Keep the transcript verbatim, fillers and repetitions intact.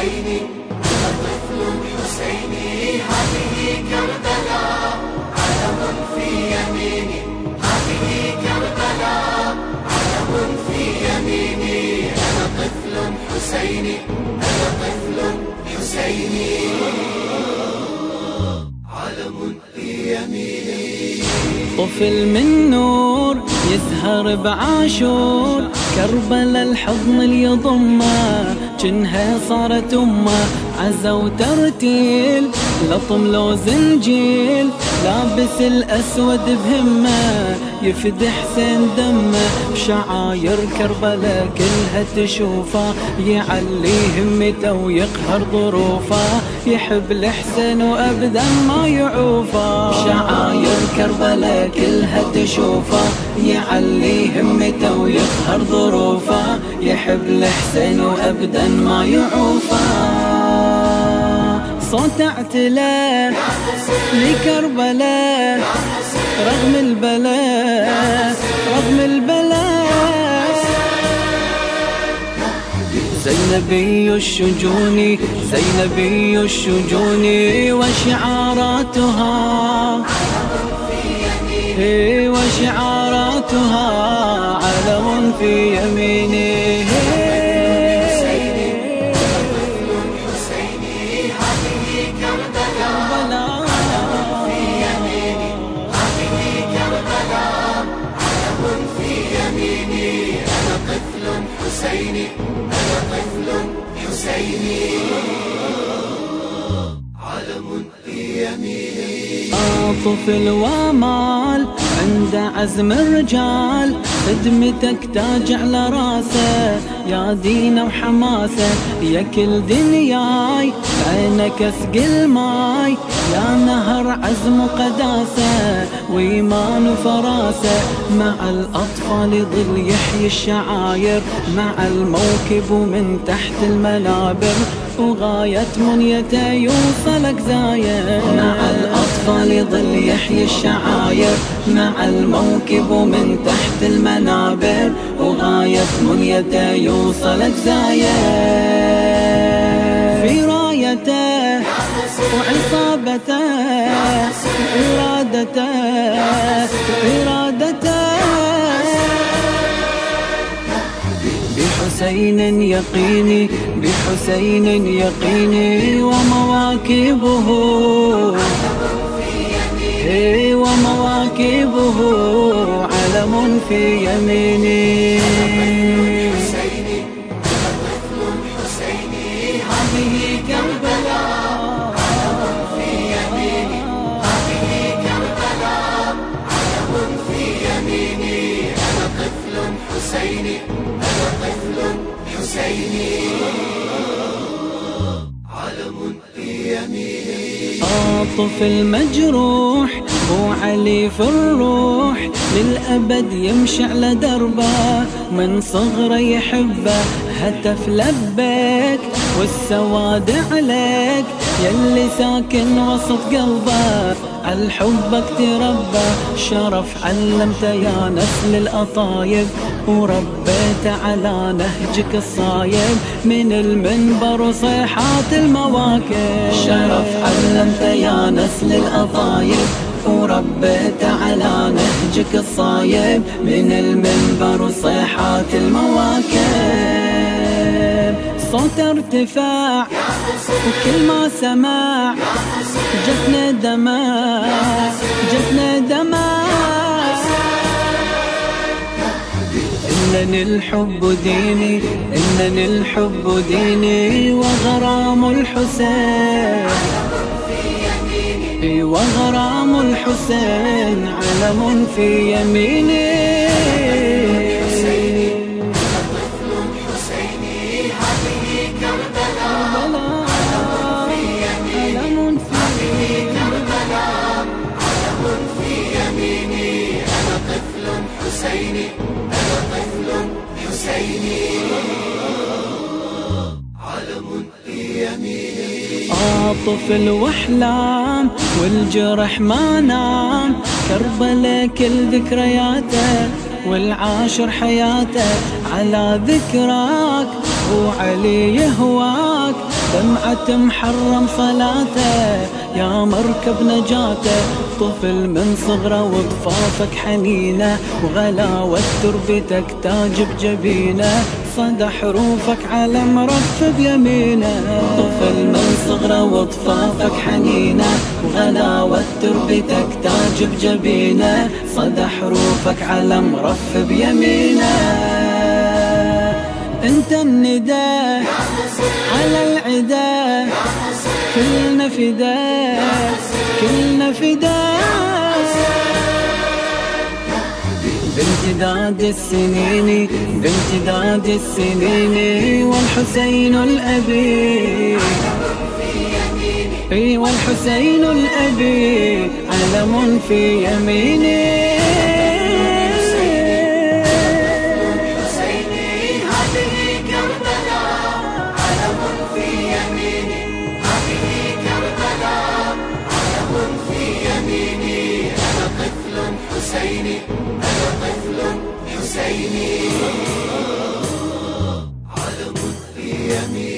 حسيني أنا طفل حسيني هذه كربلاء علم في يميني هذه كربلاء علم في يميني أنا طفل حسيني أنا طفل حسيني علم في يميني. طفل من نور يزهر بعاشور كربلا الحضن اللي يضمه جنها صارت امه عزا وترتيل لطم لو زنجيل لابس الاسود بهمه يفدي حسين دمه بشعاير كربلا كلها تشوفه يعلي همته ويقهر ظروفه يحب الحسين وابدا ما يعوفه شعاير كربلا كلها تشوفه يعلي همته ويقهر ظروفه يحب الحسين وابدا ما يعوفه صوت اعتلاء لكربلاء رغم البلاء رغم البلاء زينبي الشجون زينبي الشجون وشعاراتها وشعاراتها علم في يمينه حسيني أنا طفل حسيني علم في يميني. طفل ومال عند عزم الرجال خدمتك تاج على راسه يا دين وحماسه يا كل دنياي عينك اسقي الماي يا نهر عزم وقداسه وإيمان وفراسه مع الأطفال يظل يحيي الشعاير مع الموكب ومن تحت المنابر وغاية منيته يوصلك زاير مع الأطفال يظل يحيي الشعاير مع الموكب ومن تحت المنابر وغاية منيته يوصلك زاير في رايته وعصابته وإرادته وإرادته بحسين يقيني بحسين يقيني ومواكبه ومواكبه علم في يميني. حسيني أنا طفل حسيني هذه كربلاء علم في يميني هذه كربلاء علم في يميني أنا طفل حسيني أنا طفل حسيني علم في يميني. طفل مجروح بو علي في الروح للأبد يمشي على دربه من صغره يحبه هتف لبيك والسواد عليك يلي ساكن وسط قلبه عالحبك تربى شرف علمته يا نسل الأطايب وربيت على نهجك الصايب من المنبر وصيحات المواكب شرف علمته يا نسل الأطايب وربيت على نهجك الصايب من المنبر وصيحات المواكب صوت ارتفاع وكل ما سمع جتنا دماء جتنا دماء إنني الحب ديني إنني الحب ديني وغرام الحسين وغرام الحسين علم في يميني. حسيني أنا طفل حسيني هذه كربلاء علم في يميني هذه كربلاء علم في يميني أنا طفل حسيني أنا طفل حسيني علم في يميني. طفل واحلام والجرح ما نام كربلا كل ذكرياته والعاشر حياته على ذكراك وعلي يهواك دمعة محرم صلاته يا مركب نجاته. طفل من صغره وطفافك حنينه، وغلاوة تربتك تاج بجبينه، صدى حروفك على مرف بيمينه. طفل من صغره وطفافك حنينه، وغلاوة تربتك تاج بجبينه، صدى حروفك على مرف بيمينه. انت النداء على العدا، كلنا فداء كلنا فداء. بامتداد السنين بامتداد السنين والحسين الأبي، اي والحسين الأبي علم في يميني. حسيني أنا طفل حسيني، علم في يميني.